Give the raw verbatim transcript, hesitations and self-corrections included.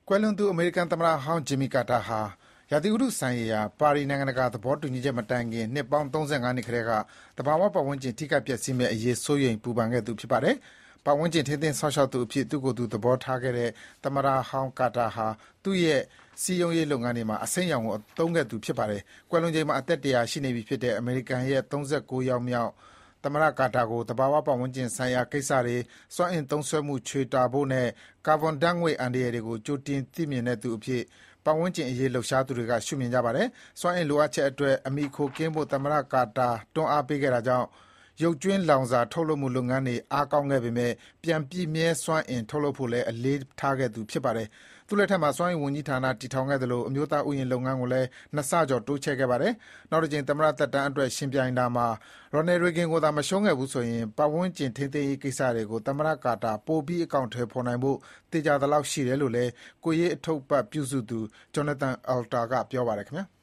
ကွယ်လွန်သူအမေရိကန်သမ္မတဟောင်းဂျင်မီကာတာဟာရာသီဥတုဆိုင်ရာပါရီနိုင်ငံတကာသဘောတူညီချက်မတိုင်ခင်နှစ်ပေါင်း၃၅နှစ်ကတည်းကသဘာဝပတ်ဝန်းကျင်ထိခိုက်ပျက်စီးမယ့်အရေးစိုးရိမ်ပူပန်ခဲ့သူဖြစ်ပါတယ်။ပတ်ဝန်းကျင်ထိန်းသိမ်းစောင့်ရှောက်သူအဖြစ်သူ့ကိုယ်သူသဘောထားခဲ့တဲ့သမ္မတဟောင်းကာတာဟာသူ့ရဲ့စည်းရုံးရေးလုပ်ငန်းတွေမှာအစိမ်းရောင်ကိုအသုံးခဲ့သူဖြစ်ပါတယ်။ကွယ်လွန်ချိန်မှာအသက်တရာရှိနေပြီဖြစ်တဲ့အမေရိကန်ရဲ့၃၉ယောက်မြောက်သမ္မတကာတာကိုသဘာဝပတ်ဝန်းကျင်ဆိုင်ရာကိစ္စတွေစွမ်းအင်သုံးစွဲမှုချွေတာဖို့နဲ့ကာဗွန်ဓါတ်ငွေ့အန္တရာယ်တွေကိုကြိုတင်သိမြင်တဲ့သူအဖြစ်ပတ်ဝန်းကျင်အရေးလှုပ်ရှားသူတွေကရှုမြင်ကြပါတယ်။စွမ်းအင်လိုအပ်ချက်အတွက်အမီခိုကင်းဖို့သမ္မတကာတာတွန်းအားပေးခဲ့တာကြောင့်ရုပ်ကြွင်းလောင်စာထုတ်လုပ်မှုလုပ်ငန်းတွေအားကောင်းခဲ့ပေမဲ့ပြန်ပြည့်မြဲစွမ်းအင်ထုတ်လုပ်ဖို့လည်းအလေးထားခဲ့သူဖြစ်ပါတယ်။သူ့လက်ထက်မှာစွမ်းအင်ဝန်ကြီးဌာနတည်ထောင်ခဲ့သလိုအမျိုးသားဥယျာဉ်လုပ်ငန်းကိုလည်းနှစ်ဆကျော်တိုးချဲ့ခဲ့ပါတယ်။နောက်တစ်ကြိမ်သမ္မတသက်တမ်းအတွက်ယှဉ်ပြိုင်တာမှာရော်နယ်ရေဂင်ကိုသာမရှုံးခဲ့ဘူးဆိုရင်ပတ်ဝန်းကျင်ထိန်းသိမ်းရေးကိစ္စတွေကိုသမ္မတကာတာပိုပြီးအကောင့်ထဲပေါ်နိုင်ဖို့သေချာသလောက်ရှိတယ်လို့လည်းကိုရေးအထုပ်ပတ်ပြုစုသူ Jonathan Alter ကပြောပါတယ်ခင်ဗျာ။